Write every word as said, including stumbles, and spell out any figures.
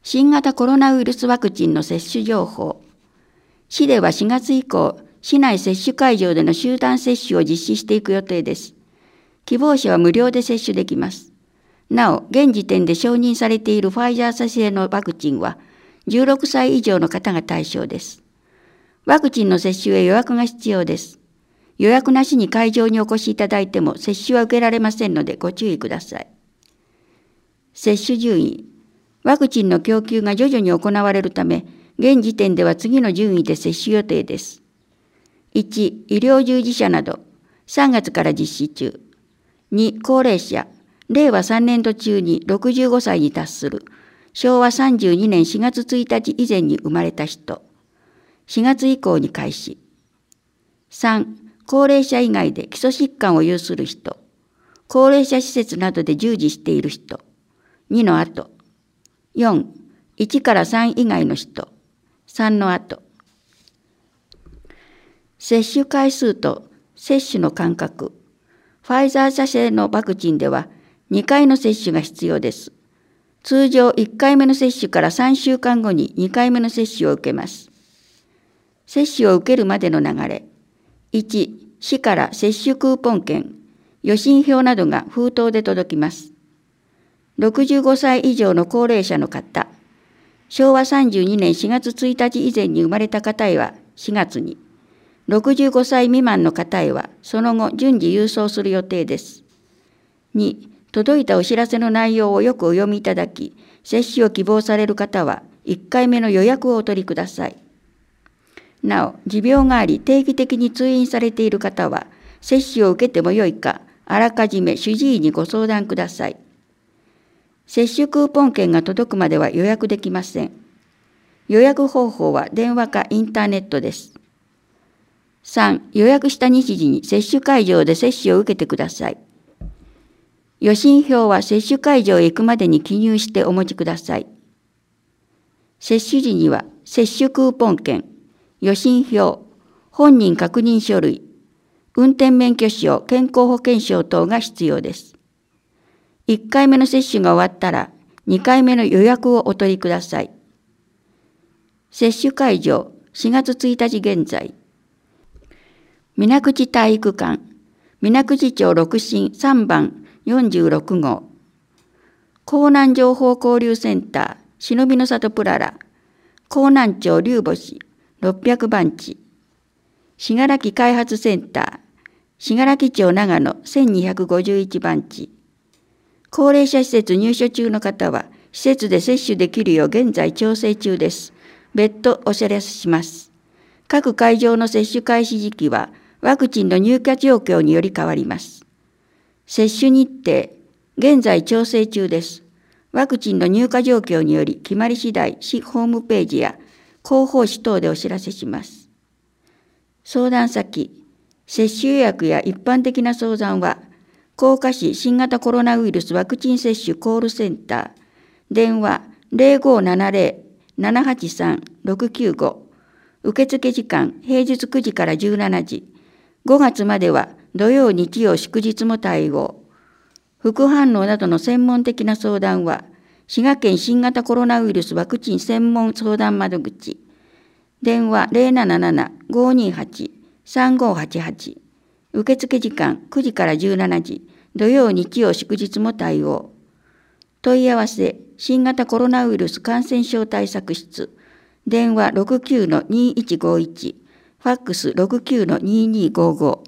新型コロナウイルスワクチンの接種情報。市ではしがつ以降、市内接種会場での集団接種を実施していく予定です。希望者は無料で接種できます。なお、現時点で承認されているファイザー社製のワクチンは、じゅうろくさい以上の方が対象です。ワクチンの接種へ予約が必要です。予約なしに会場にお越しいただいても接種は受けられませんのでご注意ください。接種順位。ワクチンの供給が徐々に行われるため、現時点では次の順位で接種予定です。いち、医療従事者など、さんがつから実施中。に、高齢者、れいわさんねんど中にろくじゅうごさいに達する、しょうわさんじゅうにねんしがつついたち以前に生まれた人。しがつ以降に開始。さん、高齢者以外で基礎疾患を有する人。高齢者施設などで従事している人。にの後。よん、いちからさん以外の人。さんの後。接種回数と接種の間隔。ファイザー社製のワクチンではにかいの接種が必要です。通常いっかいめの接種からさんしゅうかんごににかいめの接種を受けます。接種を受けるまでの流れ。いち、市から接種クーポン券、予診票などが封筒で届きます。ろくじゅうごさい以上の高齢者の方、しょうわさんじゅうにねんしがつついたち以前に生まれた方へはしがつに、ろくじゅうごさい未満の方へはその後順次郵送する予定です。に、届いたお知らせの内容をよくお読みいただき、接種を希望される方はいっかいめの予約をお取りください。なお、持病があり定期的に通院されている方は、接種を受けてもよいか、あらかじめ主治医にご相談ください。接種クーポン券が届くまでは予約できません。予約方法は電話かインターネットです。さん、予約した日時に接種会場で接種を受けてください。予診票は接種会場へ行くまでに記入してお持ちください。接種時には接種クーポン券、予診票、本人確認書類、運転免許証、健康保険証等が必要です。いっかいめの接種が終わったらにかいめの予約をお取りください。接種会場、しがつついたち現在。水口体育館、水口町六新さんばんよんじゅうろくごう。江南情報交流センター、忍びの里プララ、江南町龍星ろっぴゃくばんち。信楽開発センター、信楽町長野せんにひゃくごじゅういちばんち。高齢者施設入所中の方は、施設で接種できるよう現在調整中です。別途お知らせします。各会場の接種開始時期は、ワクチンの入荷状況により変わります。接種日程、現在調整中です。ワクチンの入荷状況により決まり次第、市ホームページや広報誌等でお知らせします。相談先、接種予約や一般的な相談は、甲賀市新型コロナウイルスワクチン接種コールセンター、電話 ゼロごーななゼロ ななはちさん ろくきゅうご、受付時間平日くじからじゅうしちじ、ごがつまでは土曜日曜祝日も対応。副反応などの専門的な相談は、滋賀県新型コロナウイルスワクチン専門相談窓口、電話 ゼロなななな ごーにーはち さんごーはちはち、受付時間くじからじゅうしちじ、土曜日曜祝日も対応。問い合わせ、新型コロナウイルス感染症対策室、電話 ろくきゅうのにいちごいち、ファックス ろくきゅうのにーにーごーごー。